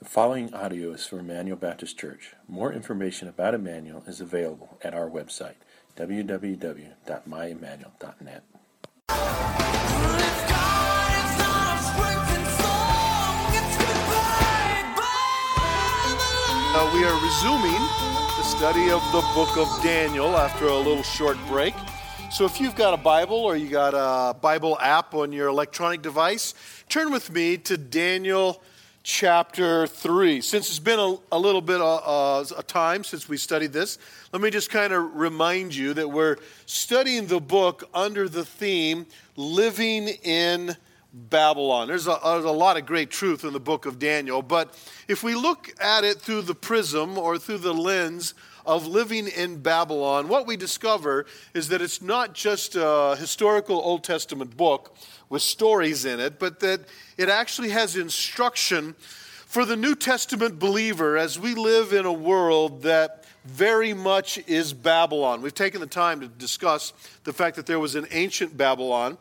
The following audio is from Emmanuel Baptist Church. More information about Emmanuel is available at our website, www.myemmanuel.net. We are resuming the study of the book of Daniel after a little short break. So if you've got a Bible or you got a Bible app on your electronic device, turn with me to Daniel chapter 3. Since it's been a little bit a time since we studied this, let me just kind of remind you that we're studying the book under the theme, Living in Babylon. There's a lot of great truth in the book of Daniel, but if we look at it through the prism or through the lens of living in Babylon, what we discover is that it's not just a historical Old Testament book with stories in it, but that it actually has instruction for the New Testament believer as we live in a world that very much is Babylon. We've taken the time to discuss the fact that there was an ancient Babylon.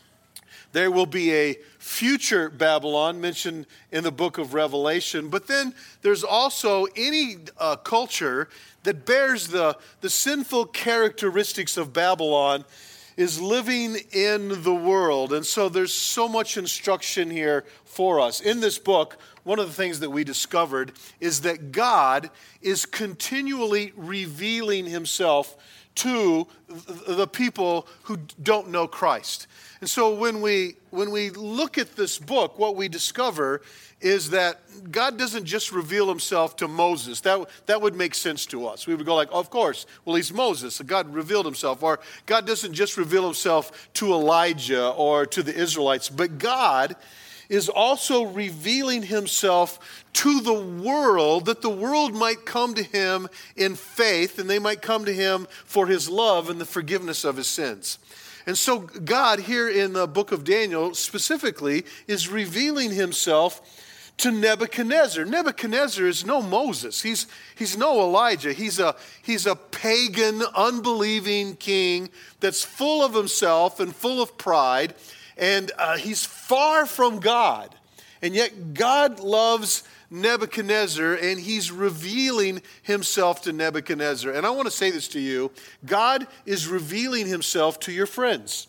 There will be a future Babylon mentioned in the book of Revelation, but then there's also any culture that bears the sinful characteristics of Babylon is living in the world. And so there's so much instruction here for us. In this book, one of the things that we discovered is that God is continually revealing himself to the people who don't know Christ. And so when we look at this book, what we discover is that God doesn't just reveal himself to Moses. That would make sense to us. We would go like, of course, well, he's Moses, so God revealed himself. Or God doesn't just reveal himself to Elijah or to the Israelites, but God is also revealing himself to the world, that the world might come to him in faith, and they might come to him for his love and the forgiveness of his sins. And so God here in the book of Daniel specifically is revealing himself to Nebuchadnezzar. Nebuchadnezzar is no Moses. He's no Elijah. He's a pagan, unbelieving king that's full of himself and full of pride. And he's far from God. And yet God loves Nebuchadnezzar, and he's revealing himself to Nebuchadnezzar. And I want to say this to you. God is revealing himself to your friends.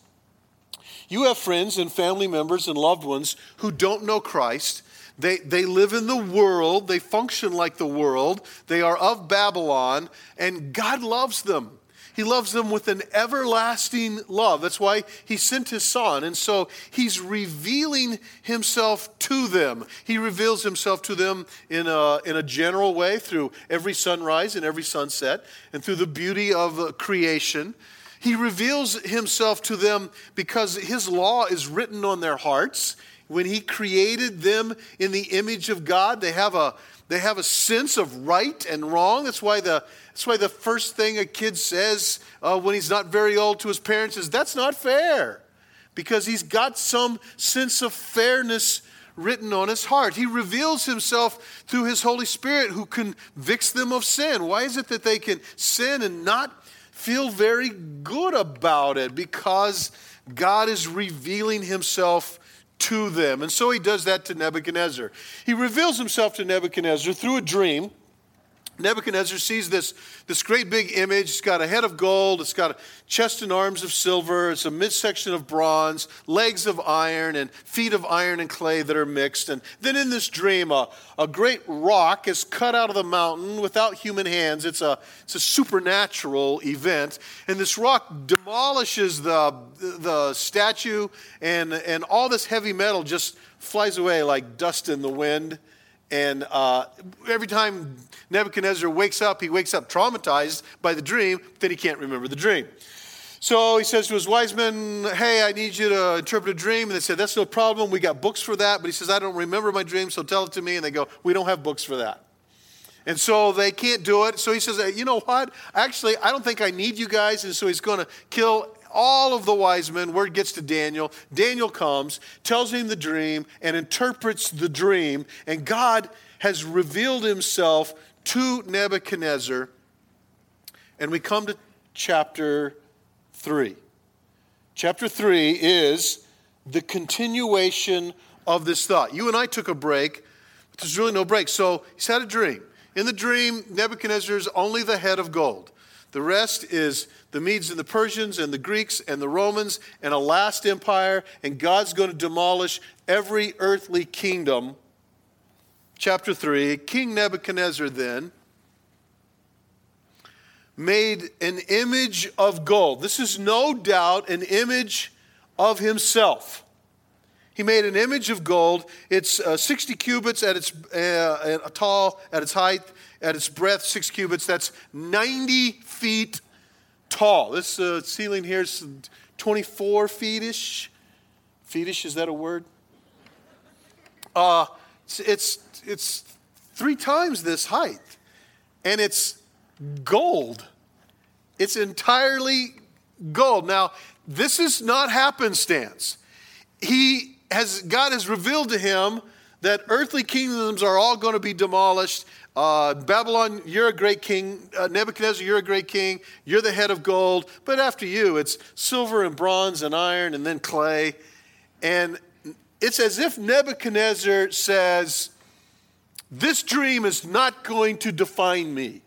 You have friends and family members and loved ones who don't know Christ. They live in the world. They function like the world. They are of Babylon, and God loves them. He loves them with an everlasting love. That's why he sent his son. And so he's revealing himself to them. He reveals himself to them in a general way through every sunrise and every sunset and through the beauty of creation. He reveals himself to them because his law is written on their hearts. When he created them in the image of God, they have a sense of right and wrong. That's why the first thing a kid says when he's not very old to his parents is, "That's not fair," because he's got some sense of fairness written on his heart. He reveals himself through his Holy Spirit who convicts them of sin. Why is it that they can sin and not feel very good about it? Because God is revealing himself to them. And so he does that to Nebuchadnezzar. He reveals himself to Nebuchadnezzar through a dream. Nebuchadnezzar sees this great big image. It's got a head of gold. It's got a chest and arms of silver. It's a midsection of bronze, legs of iron, and feet of iron and clay that are mixed. And then in this dream, a great rock is cut out of the mountain without human hands. It's a supernatural event. And this rock demolishes the statue, and all this heavy metal just flies away like dust in the wind. And every time Nebuchadnezzar wakes up, he wakes up traumatized by the dream, but then he can't remember the dream. So he says to his wise men, "Hey, I need you to interpret a dream." And they said, "That's no problem. We got books for that." But he says, "I don't remember my dream, so tell it to me." And they go, "We don't have books for that." And so they can't do it. So he says, "You know what? Actually, I don't think I need you guys." And so he's going to kill all of the wise men. Word gets to Daniel. Daniel comes, tells him the dream, and interprets the dream. And God has revealed himself to Nebuchadnezzar. And we come to chapter 3. Chapter 3 is the continuation of this thought. You and I took a break There's really no break. So he's had a dream. In the dream, Nebuchadnezzar is only the head of gold. The rest is the Medes and the Persians and the Greeks and the Romans and a last empire, and God's going to demolish every earthly kingdom. Chapter 3, King Nebuchadnezzar then made an image of gold. This is no doubt an image of himself. He made an image of gold. It's 60 cubits at its tall, at its height, at its breadth, 6 cubits. That's 90 feet tall. This ceiling here is 24 feet-ish. Feet-ish, is that a word? It's 3 times this height. And it's gold. It's entirely gold. Now, this is not happenstance. God has revealed to him that earthly kingdoms are all going to be demolished. Babylon, you're a great king. Nebuchadnezzar, you're a great king. You're the head of gold. But after you, it's silver and bronze and iron and then clay. And it's as if Nebuchadnezzar says, this dream is not going to define me.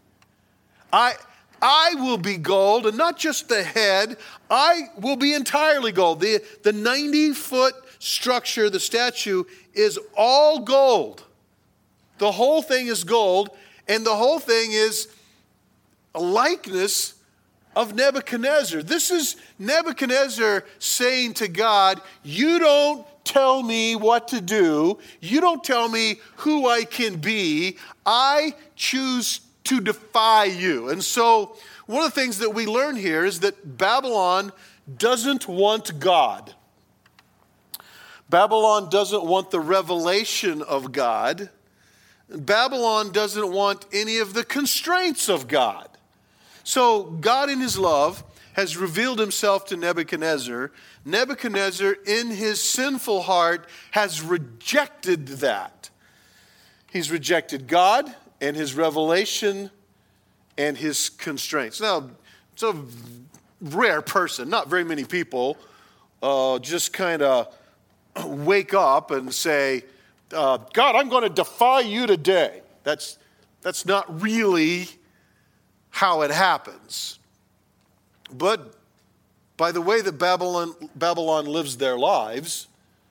I will be gold, and not just the head. I will be entirely gold. The 90-foot structure, the statue, is all gold. The whole thing is gold, and the whole thing is a likeness of Nebuchadnezzar. This is Nebuchadnezzar saying to God, you don't tell me what to do. You don't tell me who I can be. I choose to defy you. And so one of the things that we learn here is that Babylon doesn't want God. Babylon doesn't want the revelation of God. Babylon doesn't want any of the constraints of God. So God in his love has revealed himself to Nebuchadnezzar. Nebuchadnezzar, in his sinful heart, has rejected that. He's rejected God and his revelation and his constraints. Now, it's a rare person. Not very many people just kind of wake up and say, God, I'm going to defy you today. That's not really how it happens. But by the way that Babylon lives their lives,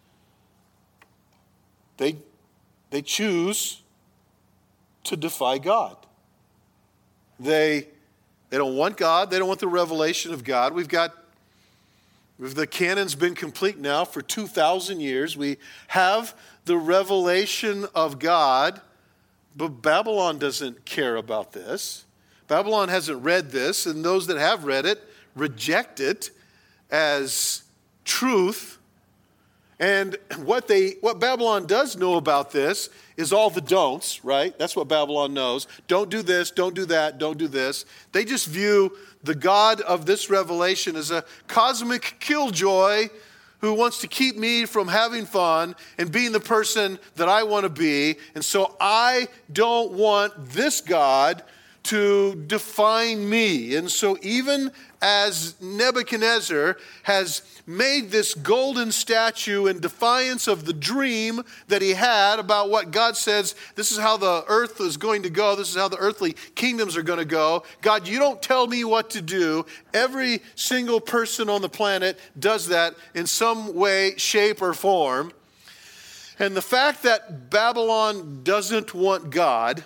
they choose to defy God. They don't want God. They don't want the revelation of God. The canon's been complete now for 2,000 years. We have the revelation of God, but Babylon doesn't care about this. Babylon hasn't read this, and those that have read it reject it as truth. And what Babylon does know about this is all the don'ts, right? That's what Babylon knows. Don't do this, don't do that, don't do this. They just view the God of this revelation as a cosmic killjoy who wants to keep me from having fun and being the person that I want to be. And so I don't want this God to define me. And so even as Nebuchadnezzar has made this golden statue in defiance of the dream that he had about what God says, this is how the earth is going to go, this is how the earthly kingdoms are going to go. God, you don't tell me what to do. Every single person on the planet does that in some way, shape, or form. And the fact that Babylon doesn't want God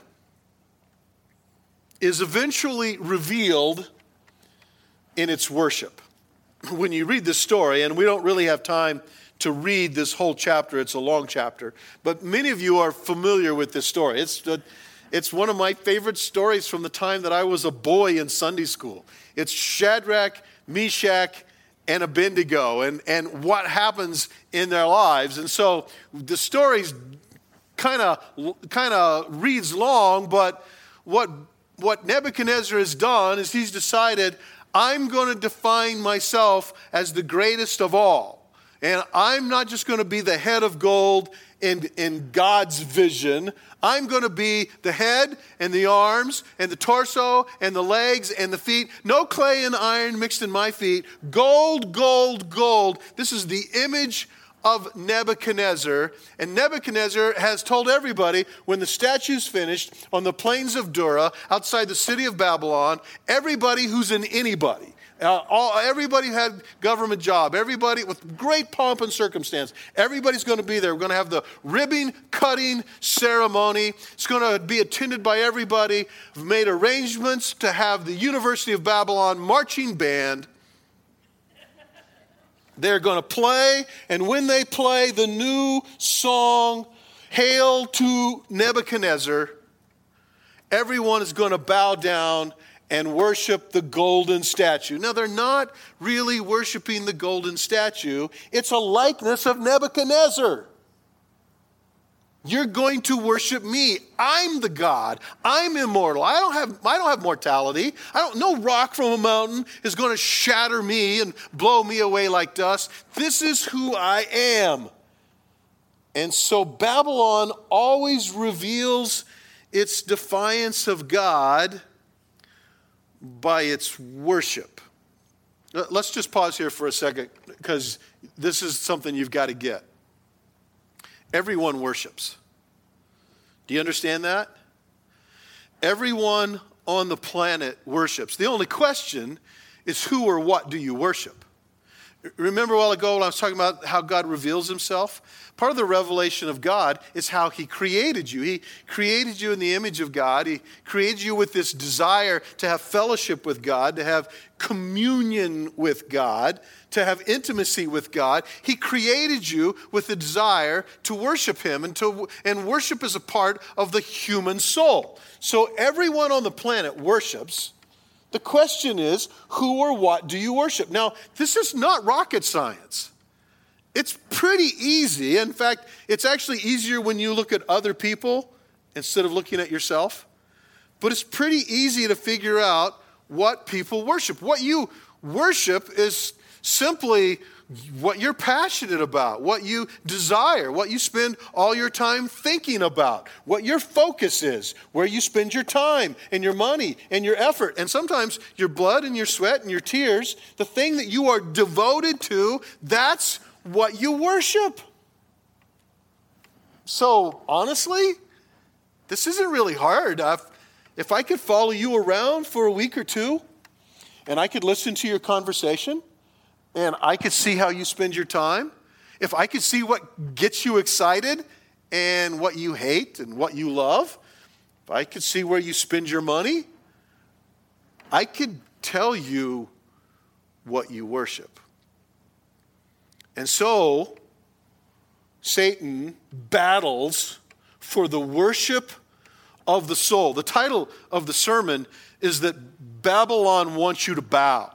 is eventually revealed in its worship. When you read this story, and we don't really have time to read this whole chapter, it's a long chapter, but many of you are familiar with this story. It's one of my favorite stories from the time that I was a boy in Sunday school. It's Shadrach, Meshach, and Abednego, and what happens in their lives. And so the story's kind of reads long, but what Nebuchadnezzar has done is he's decided, I'm going to define myself as the greatest of all. And I'm not just going to be the head of gold in God's vision. I'm going to be the head and the arms and the torso and the legs and the feet. No clay and iron mixed in my feet. Gold, gold, gold. This is the image of Nebuchadnezzar. And Nebuchadnezzar has told everybody, when the statue's finished on the plains of Dura, outside the city of Babylon, everybody who's an anybody, everybody who had government job, everybody with great pomp and circumstance, everybody's going to be there. We're going to have the ribbon cutting ceremony. It's going to be attended by everybody. We've made arrangements to have the University of Babylon marching band. They're going to play, and when they play the new song, Hail to Nebuchadnezzar, everyone is going to bow down and worship the golden statue. Now, they're not really worshiping the golden statue. It's a likeness of Nebuchadnezzar. You're going to worship me. I'm the God. I'm immortal. I don't have mortality. No rock from a mountain is going to shatter me and blow me away like dust. This is who I am. And so Babylon always reveals its defiance of God by its worship. Let's just pause here for a second, because this is something you've got to get. Everyone worships. Do you understand that? Everyone on the planet worships. The only question is, who or what do you worship? Remember a while ago when I was talking about how God reveals himself? Part of the revelation of God is how he created you. He created you in the image of God. He created you with this desire to have fellowship with God, to have communion with God, to have intimacy with God. He created you with the desire to worship him, and worship is a part of the human soul. So everyone on the planet worships. The question is, who or what do you worship? Now, this is not rocket science. It's pretty easy. In fact, it's actually easier when you look at other people instead of looking at yourself. But it's pretty easy to figure out what people worship. What you worship is simply what you're passionate about, what you desire, what you spend all your time thinking about, what your focus is, where you spend your time and your money and your effort, and sometimes your blood and your sweat and your tears, the thing that you are devoted to, that's what you worship. So honestly, this isn't really hard. If I could follow you around for a week or two, and I could listen to your conversation, and I could see how you spend your time, if I could see what gets you excited and what you hate and what you love, if I could see where you spend your money, I could tell you what you worship. And so, Satan battles for the worship of the soul. The title of the sermon is that Babylon wants you to bow.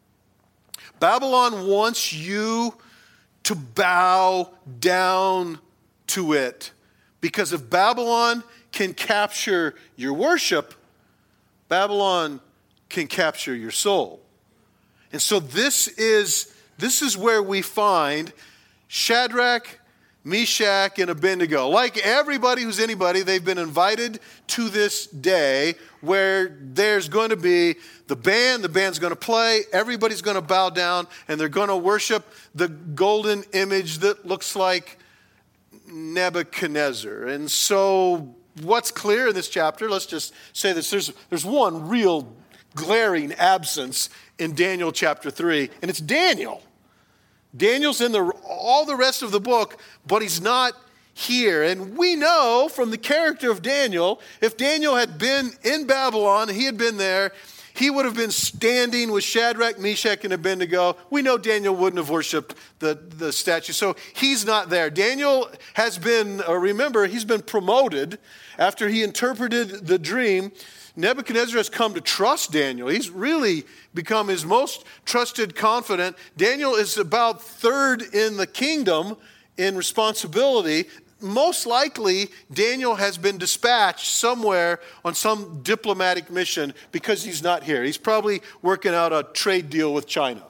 Babylon wants you to bow down to it. Because if Babylon can capture your worship, Babylon can capture your soul. And so this is where we find Shadrach, Meshach, and Abednego. Like everybody who's anybody, they've been invited to this day where there's going to be the band's going to play, everybody's going to bow down, and they're going to worship the golden image that looks like Nebuchadnezzar. And so what's clear in this chapter, let's just say this, there's one real glaring absence in Daniel chapter 3, and it's Daniel. Daniel's in all the rest of the book, but he's not here. And we know from the character of Daniel, if Daniel had been in Babylon, he had been there, he would have been standing with Shadrach, Meshach, and Abednego. We know Daniel wouldn't have worshiped the statue, so he's not there. Daniel has been, remember, he's been promoted after he interpreted the dream. Nebuchadnezzar has come to trust Daniel. He's really become his most trusted confidant. Daniel is about third in the kingdom in responsibility. Most likely, Daniel has been dispatched somewhere on some diplomatic mission because he's not here. He's probably working out a trade deal with China.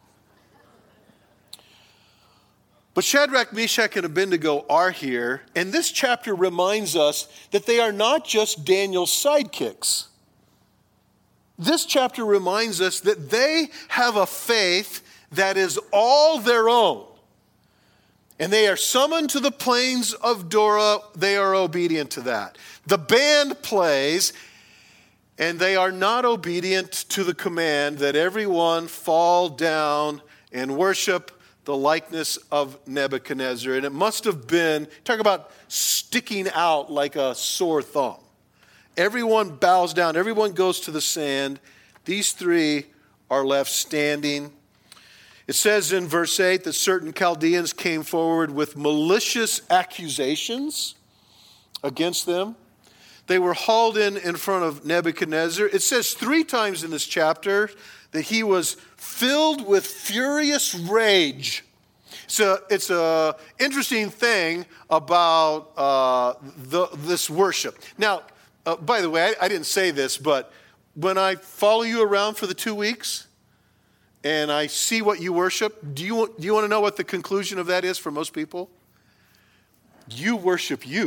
But Shadrach, Meshach, and Abednego are here, and this chapter reminds us that they are not just Daniel's sidekicks. This chapter reminds us that they have a faith that is all their own. And they are summoned to the plains of Dura. They are obedient to that. The band plays, and they are not obedient to the command that everyone fall down and worship the likeness of Nebuchadnezzar. And it must have been, talk about sticking out like a sore thumb. Everyone bows down. Everyone goes to the sand. These three are left standing. It says in verse 8 that certain Chaldeans came forward with malicious accusations against them. They were hauled in front of Nebuchadnezzar. It says 3 times in this chapter that he was filled with furious rage. So it's an interesting thing about this worship. Now, by the way, I didn't say this, but when I follow you around for the 2 weeks and I see what you worship, do you want to know what the conclusion of that is for most people? You worship you.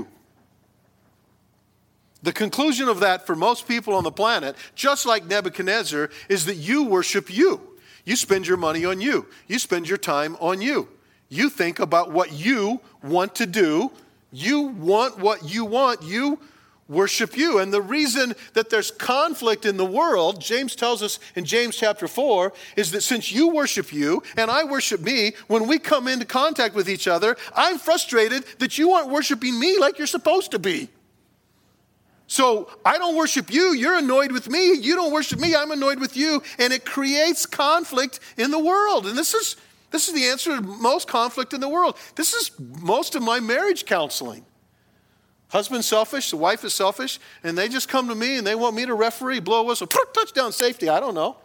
The conclusion of that for most people on the planet, just like Nebuchadnezzar, is that you worship you. You spend your money on you. You spend your time on you. You think about what you want to do. You want what you want. You worship you. And the reason that there's conflict in the world, James tells us in James chapter 4, is that since you worship you and I worship me, when we come into contact with each other, I'm frustrated that you aren't worshiping me like you're supposed to be. So I don't worship you, you're annoyed with me. You don't worship me, I'm annoyed with you. And it creates conflict in the world. And this is the answer to most conflict in the world. This is most of my marriage counseling. Husband's selfish, the wife is selfish, and they just come to me and they want me to referee, blow a whistle, touchdown, safety, I don't know.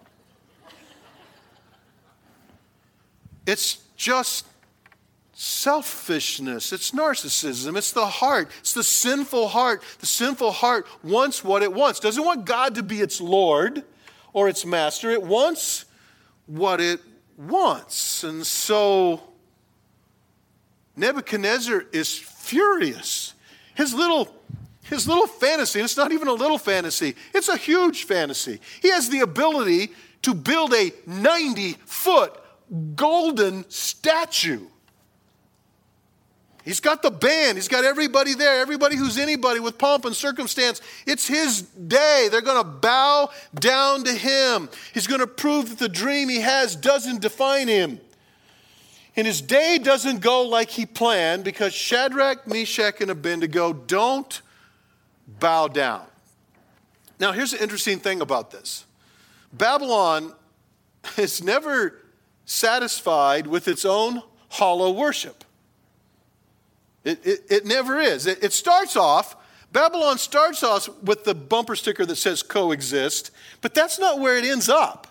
It's just selfishness. It's narcissism. It's the heart. It's the sinful heart. The sinful heart wants what it wants. Doesn't want God to be its Lord or its master. It wants what it wants. And so Nebuchadnezzar is furious. His little fantasy, and it's not even a little fantasy, it's a huge fantasy. He has the ability to build a 90-foot golden statue. He's got the band. He's got everybody there, everybody who's anybody with pomp and circumstance. It's his day. They're going to bow down to him. He's going to prove that the dream he has doesn't define him. And his day doesn't go like he planned because Shadrach, Meshach, and Abednego don't bow down. Now, here's the interesting thing about this. Babylon is never satisfied with its own hollow worship. It never is. It starts off, Babylon starts off with the bumper sticker that says coexist, but that's not where it ends up.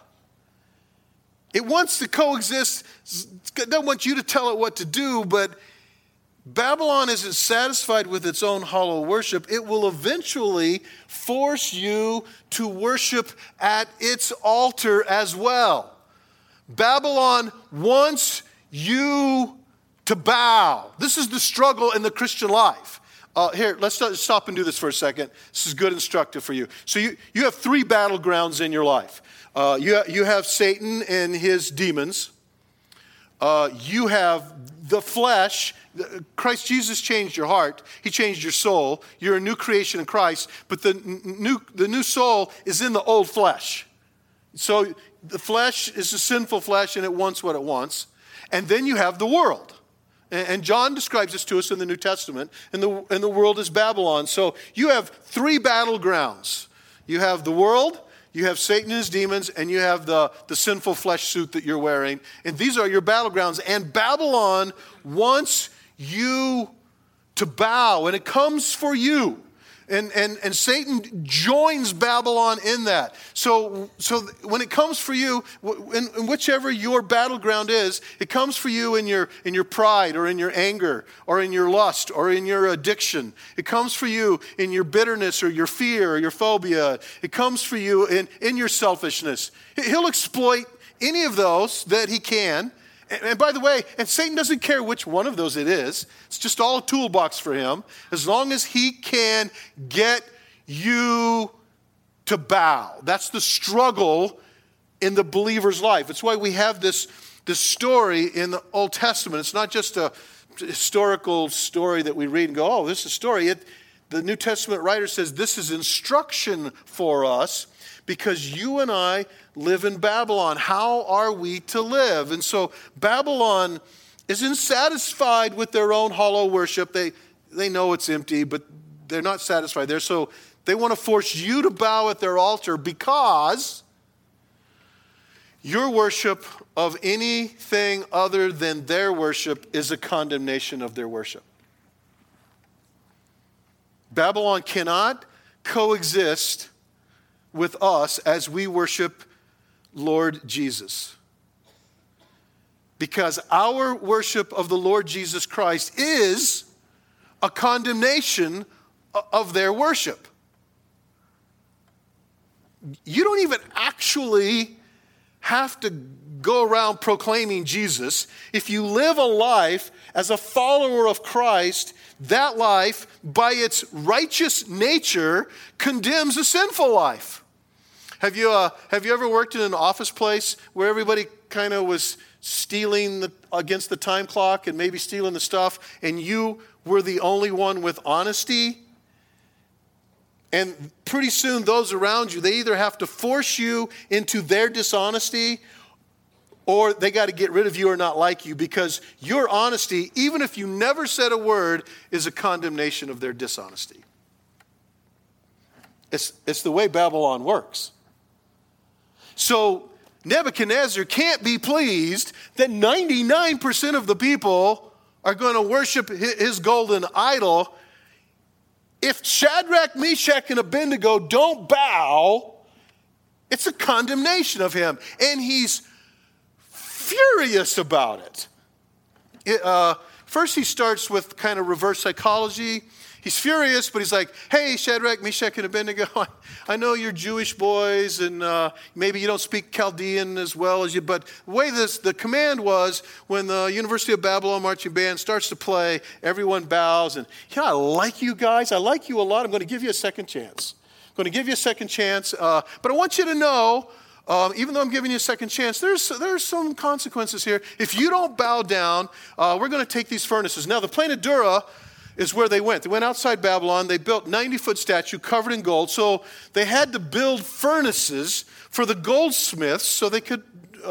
It wants to coexist, it doesn't want you to tell it what to do, but Babylon isn't satisfied with its own hollow worship. It will eventually force you to worship at its altar as well. Babylon wants you to bow. This is the struggle in the Christian life. Here, let's stop and do this for a second. This is good instructive for you. So you have 3 battlegrounds in your life. You have Satan and his demons. You have the flesh. Christ Jesus changed your heart. He changed your soul. You're a new creation in Christ. But the new soul is in the old flesh. So the flesh is a sinful flesh and it wants what it wants. And then you have the world. And John describes this to us in the New Testament. And the world is Babylon. So you have 3 battlegrounds. You have the world, you have Satan and his demons, and you have the sinful flesh suit that you're wearing. And these are your battlegrounds. And Babylon wants you to bow. And it comes for you. And Satan joins Babylon in that. So when it comes for you, in whichever your battleground is, it comes for you in your pride or in your anger or in your lust or in your addiction. It comes for you in your bitterness or your fear or your phobia. It comes for you in your selfishness. He'll exploit any of those that he can. And by the way, and Satan doesn't care which one of those it is. It's just all a toolbox for him. As long as he can get you to bow. That's the struggle in the believer's life. It's why we have this story in the Old Testament. It's not just historical story that we read and go, oh, this is a story. The New Testament writer says this is instruction for us because you and I live in Babylon. How are we to live? And so Babylon isn't satisfied with their own hollow worship. They know it's empty, but they're not satisfied there. So they want to force you to bow at their altar because your worship of anything other than their worship is a condemnation of their worship. Babylon cannot coexist with us as we worship Lord Jesus. Because our worship of the Lord Jesus Christ is a condemnation of their worship. You don't even actually have to go around proclaiming Jesus. If you live a life as a follower of Christ, that life, by its righteous nature, condemns a sinful life. Have you ever worked in an office place where everybody kind of was stealing against the time clock and maybe stealing the stuff, and you were the only one with honesty? And pretty soon those around you, they either have to force you into their dishonesty or they got to get rid of you or not like you, because your honesty, even if you never said a word, is a condemnation of their dishonesty. It's the way Babylon works. So Nebuchadnezzar can't be pleased that 99% of the people are going to worship his golden idol. If Shadrach, Meshach, and Abednego don't bow, it's a condemnation of him. And he's furious about it. First he starts with kind of reverse psychology. He's furious, but he's like, hey, Shadrach, Meshach, and Abednego, I know you're Jewish boys, and maybe you don't speak Chaldean as well as you, but the way the command was, when the University of Babylon marching band starts to play, everyone bows, and I like you guys. I like you a lot. I'm going to give you a second chance. But I want you to know, even though I'm giving you a second chance, there's some consequences here. If you don't bow down, we're going to take these furnaces. Now, the plain of Dura is where they went. They went outside Babylon. They built 90-foot statue covered in gold. So they had to build furnaces for the goldsmiths so they could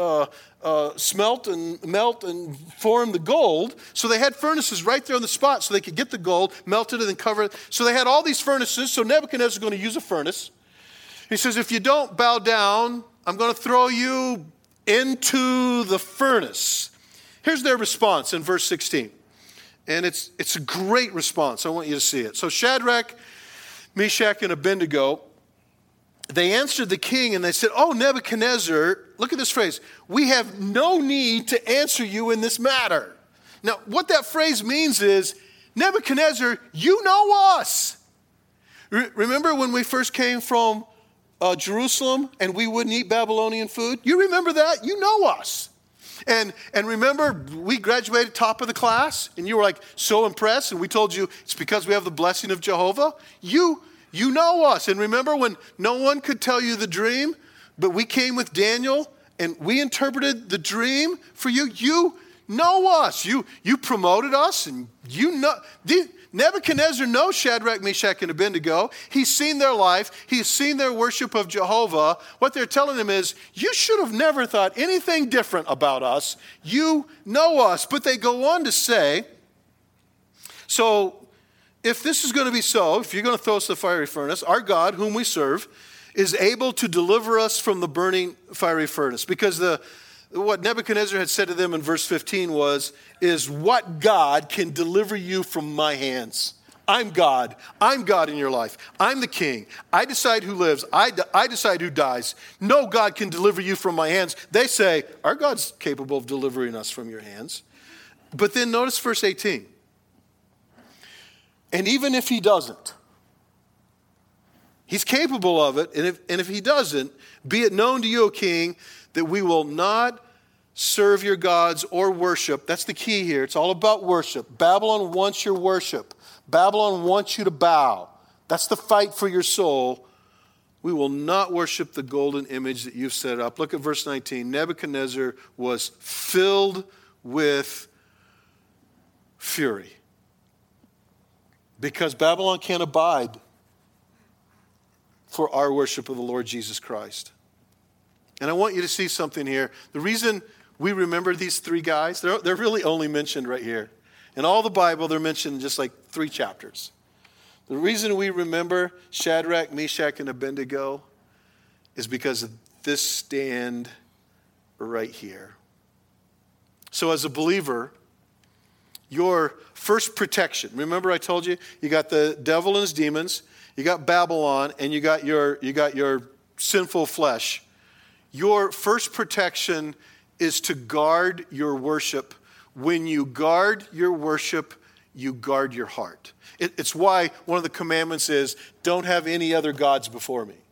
smelt and melt and form the gold. So they had furnaces right there on the spot so they could get the gold, melt it, and then cover it. So they had all these furnaces. So Nebuchadnezzar is going to use a furnace. He says, if you don't bow down, I'm going to throw you into the furnace. Here's their response in verse 16. And it's a great response. I want you to see it. So Shadrach, Meshach, and Abednego, they answered the king and they said, oh, Nebuchadnezzar, look at this phrase, we have no need to answer you in this matter. Now, what that phrase means is, Nebuchadnezzar, you know us. Remember when we first came from Jerusalem and we wouldn't eat Babylonian food? You remember that? You know us. And remember, we graduated top of the class, and you were like so impressed, and we told you it's because we have the blessing of Jehovah. You know us. And remember when no one could tell you the dream, but we came with Daniel, and we interpreted the dream for you? You know us. You promoted us, and you know. Nebuchadnezzar knows Shadrach, Meshach, and Abednego. He's seen their life. He's seen their worship of Jehovah. What they're telling him is, you should have never thought anything different about us. You know us. But they go on to say, so if this is going to be so, if you're going to throw us the fiery furnace, our God, whom we serve, is able to deliver us from the burning fiery furnace. Because what Nebuchadnezzar had said to them in verse 15 is what God can deliver you from my hands? I'm God. I'm God in your life. I'm the king. I decide who lives. I decide who dies. No God can deliver you from my hands. They say, our God's capable of delivering us from your hands. But then notice verse 18. And even if he doesn't, he's capable of it. And if he doesn't, be it known to you, O king, that we will not serve your gods or worship. That's the key here. It's all about worship. Babylon wants your worship. Babylon wants you to bow. That's the fight for your soul. We will not worship the golden image that you've set up. Look at verse 19. Nebuchadnezzar was filled with fury. Because Babylon can't abide for our worship of the Lord Jesus Christ. And I want you to see something here. The reason we remember these three guys, they're really only mentioned right here. In all the Bible, they're mentioned in just like 3 chapters. The reason we remember Shadrach, Meshach, and Abednego is because of this stand right here. So as a believer, your first protection, remember I told you, you got the devil and his demons, you got Babylon, and you got your sinful flesh. Your first protection is to guard your worship. When you guard your worship, you guard your heart. It's why one of the commandments is, don't have any other gods before me.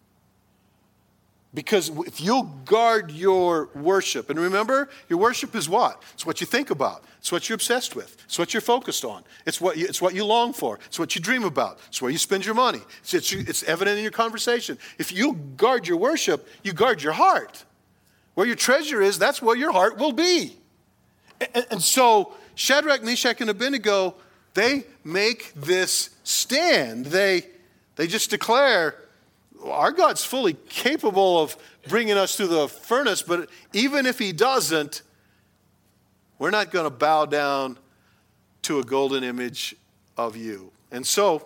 Because if you'll guard your worship, and remember, your worship is what? It's what you think about. It's what you're obsessed with. It's what you're focused on. It's what you long for. It's what you dream about. It's where you spend your money. It's evident in your conversation. If you guard your worship, you guard your heart. Where your treasure is, that's where your heart will be. And so Shadrach, Meshach, and Abednego, they make this stand. They just declare, our God's fully capable of bringing us through the furnace, but even if he doesn't, we're not going to bow down to a golden image of you. And so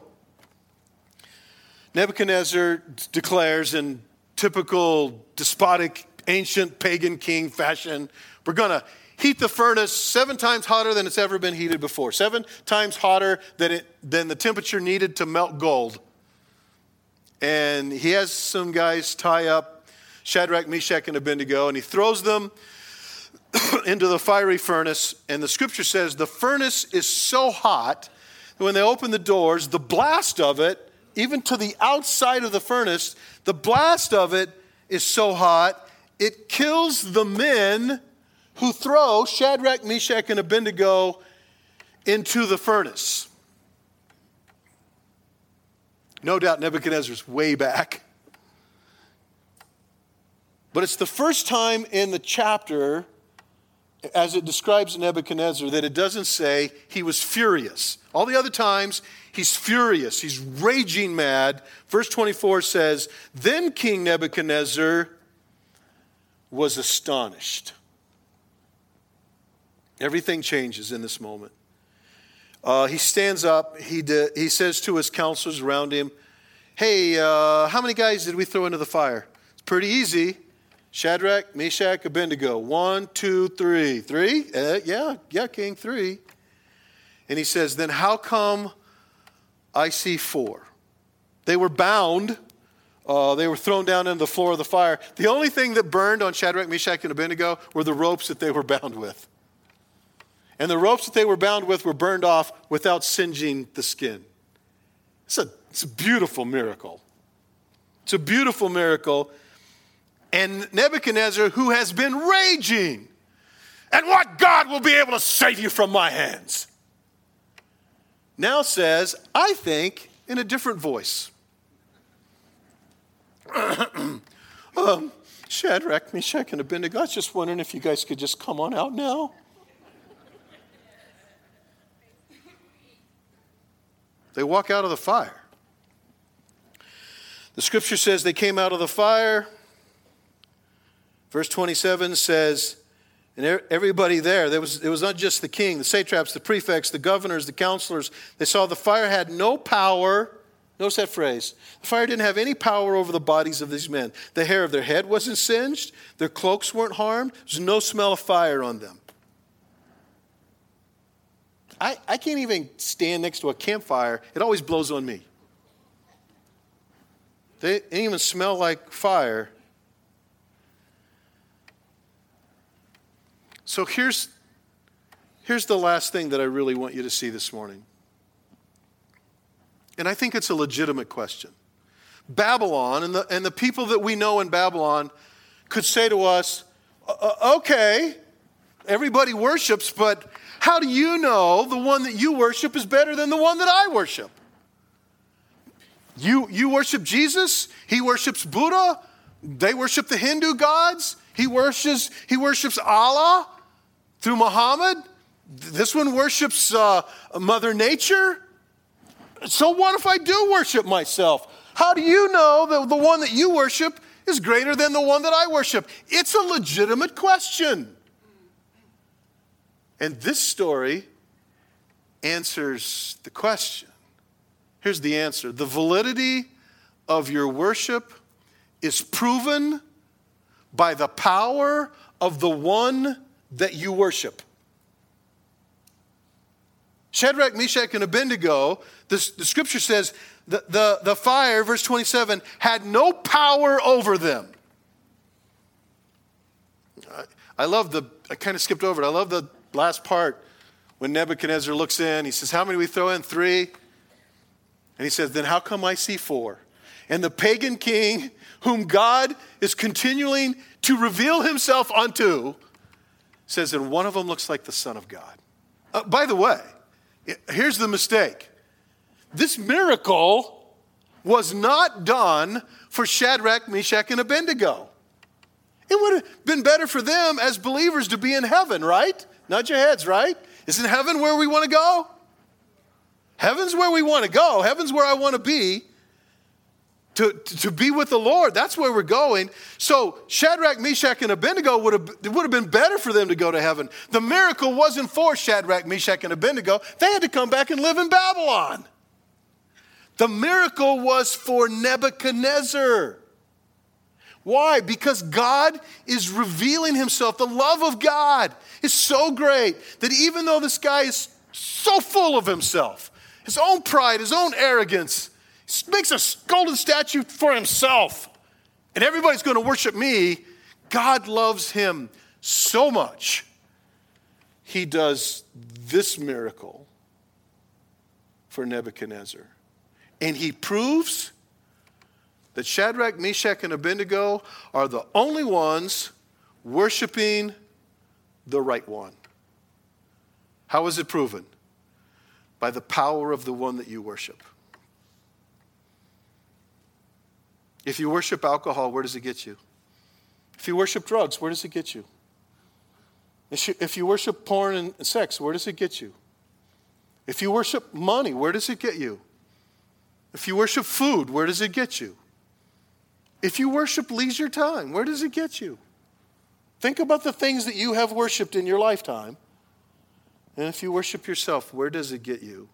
Nebuchadnezzar declares in typical despotic, ancient pagan king fashion, we're going to heat the furnace 7 times hotter than it's ever been heated before. 7 times hotter than the temperature needed to melt gold. And he has some guys tie up Shadrach, Meshach, and Abednego, and he throws them into the fiery furnace. And the scripture says the furnace is so hot that when they open the doors, the blast of it, even to the outside of the furnace, the blast of it is so hot, it kills the men who throw Shadrach, Meshach, and Abednego into the furnace. No doubt Nebuchadnezzar's way back. But it's the first time in the chapter, as it describes Nebuchadnezzar, that it doesn't say he was furious. All the other times, he's furious. He's raging mad. Verse 24 says, then King Nebuchadnezzar was astonished. Everything changes in this moment. He stands up. He says to his counselors around him, hey, how many guys did we throw into the fire? It's pretty easy. Shadrach, Meshach, Abednego. 1, 2, 3. 3? Yeah, King, 3. And he says, then how come I see 4? They were bound. They were thrown down into the floor of the fire. The only thing that burned on Shadrach, Meshach, and Abednego were the ropes that they were bound with. And the ropes that they were bound with were burned off without singeing the skin. It's a beautiful miracle. It's a beautiful miracle. And Nebuchadnezzar, who has been raging, and what God will be able to save you from my hands, now says, I think, in a different voice, Shadrach, Meshach, and Abednego, I was just wondering if you guys could just come on out now. They walk out of the fire. The scripture says they came out of the fire. Verse 27 says, and everybody there, it was not just the king, the satraps, the prefects, the governors, the counselors. They saw the fire had no power. Notice that phrase. The fire didn't have any power over the bodies of these men. The hair of their head wasn't singed. Their cloaks weren't harmed. There's no smell of fire on them. I can't even stand next to a campfire. It always blows on me. They didn't even smell like fire. So here's the last thing that I really want you to see this morning. And I think it's a legitimate question. Babylon and the people that we know in Babylon could say to us, okay, everybody worships, but how do you know the one that you worship is better than the one that I worship? You worship Jesus. He worships Buddha. They worship the Hindu gods. He worships Allah through Muhammad. This one worships Mother Nature. So what if I do worship myself? How do you know that the one that you worship is greater than the one that I worship? It's a legitimate question. And this story answers the question. Here's the answer. The validity of your worship is proven by the power of the one that you worship. Shadrach, Meshach, and Abednego, the scripture says the fire, verse 27, had no power over them. I kind of skipped over it. I love the last part when Nebuchadnezzar looks in. He says, how many we throw in? 3. And he says, then how come I see 4? And the pagan king, whom God is continuing to reveal himself unto, says, and one of them looks like the Son of God. By the way, here's the mistake. This miracle was not done for Shadrach, Meshach, and Abednego. It would have been better for them as believers to be in heaven, right? Nod your heads, right? Isn't heaven where we want to go? Heaven's where we want to go. Heaven's where I want to be. To be with the Lord. That's where we're going. So Shadrach, Meshach, and Abednego would have been better for them to go to heaven. The miracle wasn't for Shadrach, Meshach, and Abednego. They had to come back and live in Babylon. The miracle was for Nebuchadnezzar. Why? Because God is revealing himself. The love of God is so great that even though this guy is so full of himself, his own pride, his own arrogance, he makes a golden statue for himself, and everybody's going to worship me. God loves him so much. He does this miracle for Nebuchadnezzar. And he proves that Shadrach, Meshach, and Abednego are the only ones worshiping the right one. How is it proven? By the power of the one that you worship. If you worship alcohol, where does it get you? If you worship drugs, where does it get you? If you worship porn and sex, where does it get you? If you worship money, where does it get you? If you worship food, where does it get you? If you worship leisure time, where does it get you? Think about the things that you have worshiped in your lifetime. And if you worship yourself, where does it get you?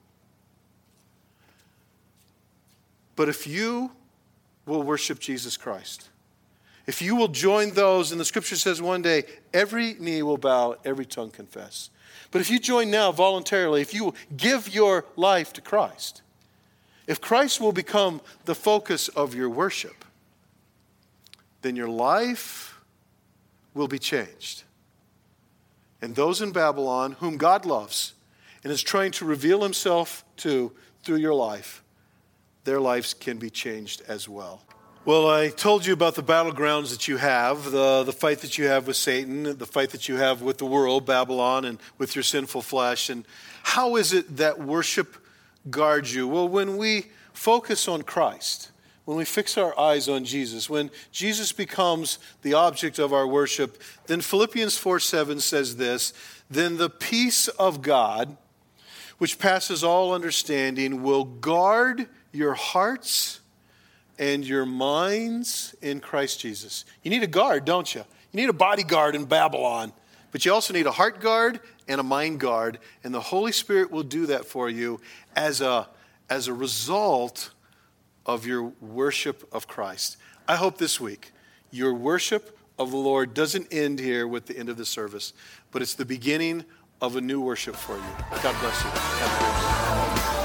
But if you will worship Jesus Christ, if you will join those, and the scripture says one day, every knee will bow, every tongue confess. But if you join now voluntarily, if you give your life to Christ, if Christ will become the focus of your worship, then your life will be changed. And those in Babylon, whom God loves and is trying to reveal himself to through your life, their lives can be changed as well. Well, I told you about the battlegrounds that you have, the fight that you have with Satan, the fight that you have with the world, Babylon, and with your sinful flesh. And how is it that worship guards you? Well, when we focus on Christ, when we fix our eyes on Jesus, when Jesus becomes the object of our worship, then Philippians 4:7 says this, then the peace of God, which passes all understanding, will guard your hearts and your minds in Christ Jesus. You need a guard, don't you? You need a bodyguard in Babylon, but you also need a heart guard and a mind guard, and the Holy Spirit will do that for you as a result of your worship of Christ. I hope this week your worship of the Lord doesn't end here with the end of the service, but it's the beginning of a new worship for you. God bless you. God bless you.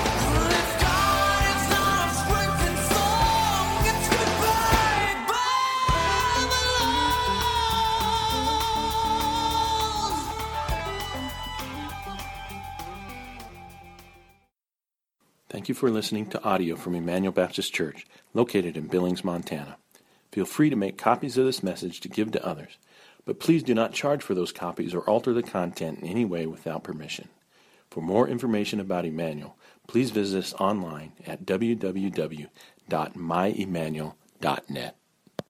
Thank you for listening to audio from Emmanuel Baptist Church, located in Billings, Montana. Feel free to make copies of this message to give to others, but please do not charge for those copies or alter the content in any way without permission. For more information about Emmanuel, please visit us online at www.myemmanuel.net.